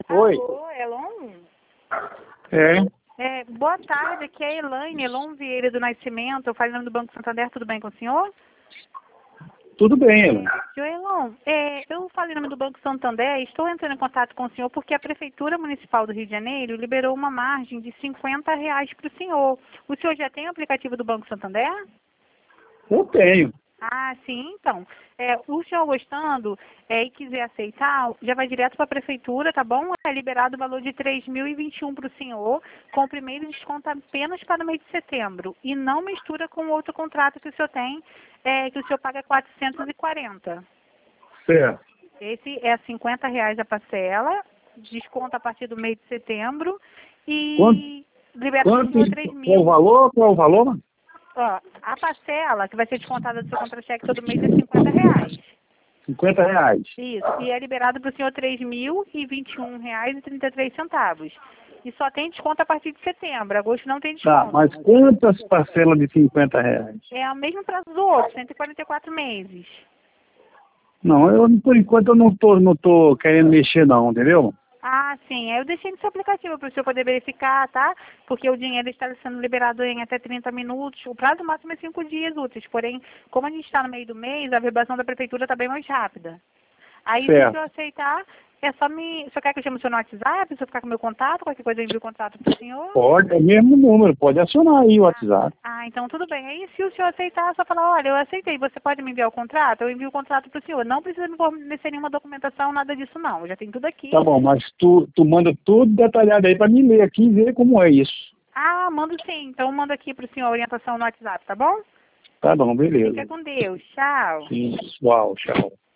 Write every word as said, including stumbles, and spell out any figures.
Oi. Alô, Elon? É. É, boa tarde, aqui é a Elaine, Elon Vieira do Nascimento, eu falo em nome do Banco Santander, tudo bem com o senhor? Tudo bem, Ela. É, senhor Elon, é, eu falo em nome do Banco Santander, estou entrando em contato com o senhor porque a Prefeitura Municipal do Rio de Janeiro liberou uma margem de cinquenta reais para o senhor. O senhor já tem o aplicativo do Banco Santander? Eu tenho. Ah, sim, então. É, o senhor gostando é, e quiser aceitar, já vai direto para a prefeitura, tá bom? É liberado o valor de três mil e vinte e um para o senhor, com o primeiro desconto apenas para o mês de setembro. E não mistura com o outro contrato que o senhor tem, é, que o senhor paga quatrocentos e quarenta. Certo. Esse é cinquenta reais a parcela, desconto a partir do mês de setembro Quanto? e libera para o Quanto? senhor três Qual o mil. valor? Qual o valor? Ó, a parcela que vai ser descontada do seu contra-cheque todo mês é cinquenta reais. cinquenta reais. Isso, e é liberado para o senhor três mil e vinte e um reais e trinta e três centavos. E só tem desconto a partir de setembro, agosto não tem Tá, desconto. mas quantas parcelas de cinquenta reais? É o mesmo prazo do outro, cento e quarenta e quatro meses. Não, eu por enquanto eu não tô, não tô querendo mexer não, entendeu? Ah, sim, eu deixei no seu aplicativo para o senhor poder verificar, tá? Porque o dinheiro está sendo liberado em até trinta minutos, o prazo máximo é cinco dias úteis, porém, como a gente está no meio do mês, a verbação da prefeitura está bem mais rápida. Aí, se o Certo. senhor aceitar, é só me... O senhor quer que eu chame o senhor no WhatsApp? Se eu ficar com o meu contato, qualquer coisa eu envio o contato para o senhor? Pode, é o mesmo número, pode acionar aí o WhatsApp. Ah, então tudo bem. Aí, se o senhor aceitar, é só falar, olha, eu aceitei, você pode me enviar o contrato? Eu envio o contrato para o senhor. Não precisa me fornecer nenhuma documentação, nada disso não. Eu já tenho tudo aqui. Tá bom, mas tu, tu manda tudo detalhado aí pra mim ler aqui e ver como é isso. Ah, mando sim. Então, mando aqui para o senhor a orientação no WhatsApp, tá bom? Tá bom, Fica beleza. com Deus. Tchau. Sim, uau, tchau.